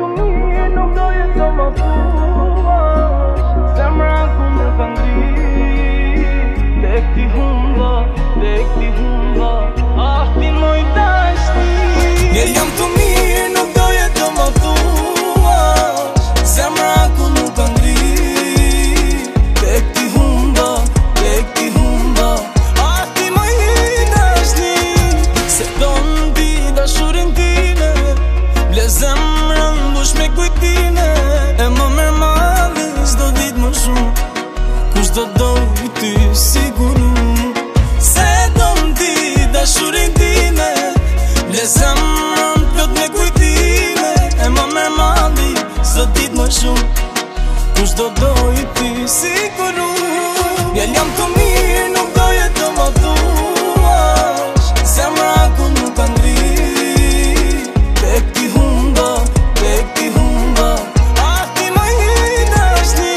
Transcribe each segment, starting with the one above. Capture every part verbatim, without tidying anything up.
të mirë, nuk doje të më thuash. Zemra ku më ka ngri, tek ti humba, tek ti humba. Ah, ti moj dashni. Njer jam të mirë, nuk doje të më thuash. Zemra ku më ka ngri, tek ti humba, tek ti humba. Ah, ti moj dashni. Se do ndi dashurin time, ble zemrën bush me kujtime. E më mërë madhe, s'do dit më shumë, kush do doj ty siguru. Se do ndi dashurin time, ble zemrën plot me kujtime. E më mërë madhe, s'do dit më shumë, kush do doj ty siguru. Mjell jam të mirë, nuk doje të më thuash. Zemra ku nuk ka ngri, tek ti humba, tek ti humba. Ah, ti më i dashni.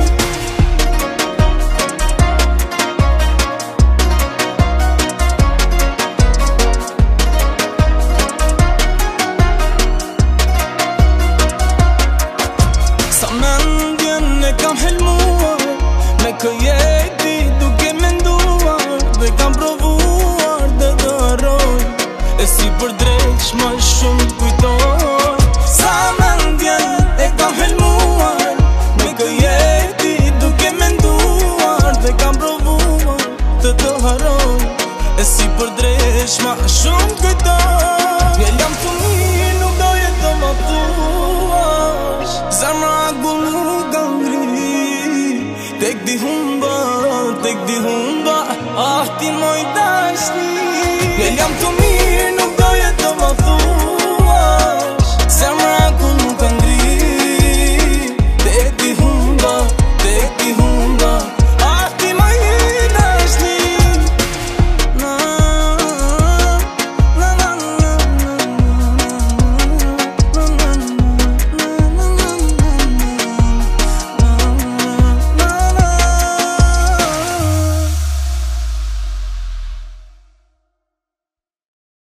Sa mendjen e kam helmuar, me këjeti duke menduar, dhe kam provuar dhe të harroj, e si për dreq më shumë kujtoj. Sa mendjen e kam helmuar, me këjeti duke menduar, dhe kam provuar të të harroj, e si për dreq më shumë kujtoj. Mjell jam të mirë, nuk doje të më thuash. Zemra ku nuk ka ngri, tek di humba, tek di humba. Ah, ti moj dashni. Mjell jam të mirë,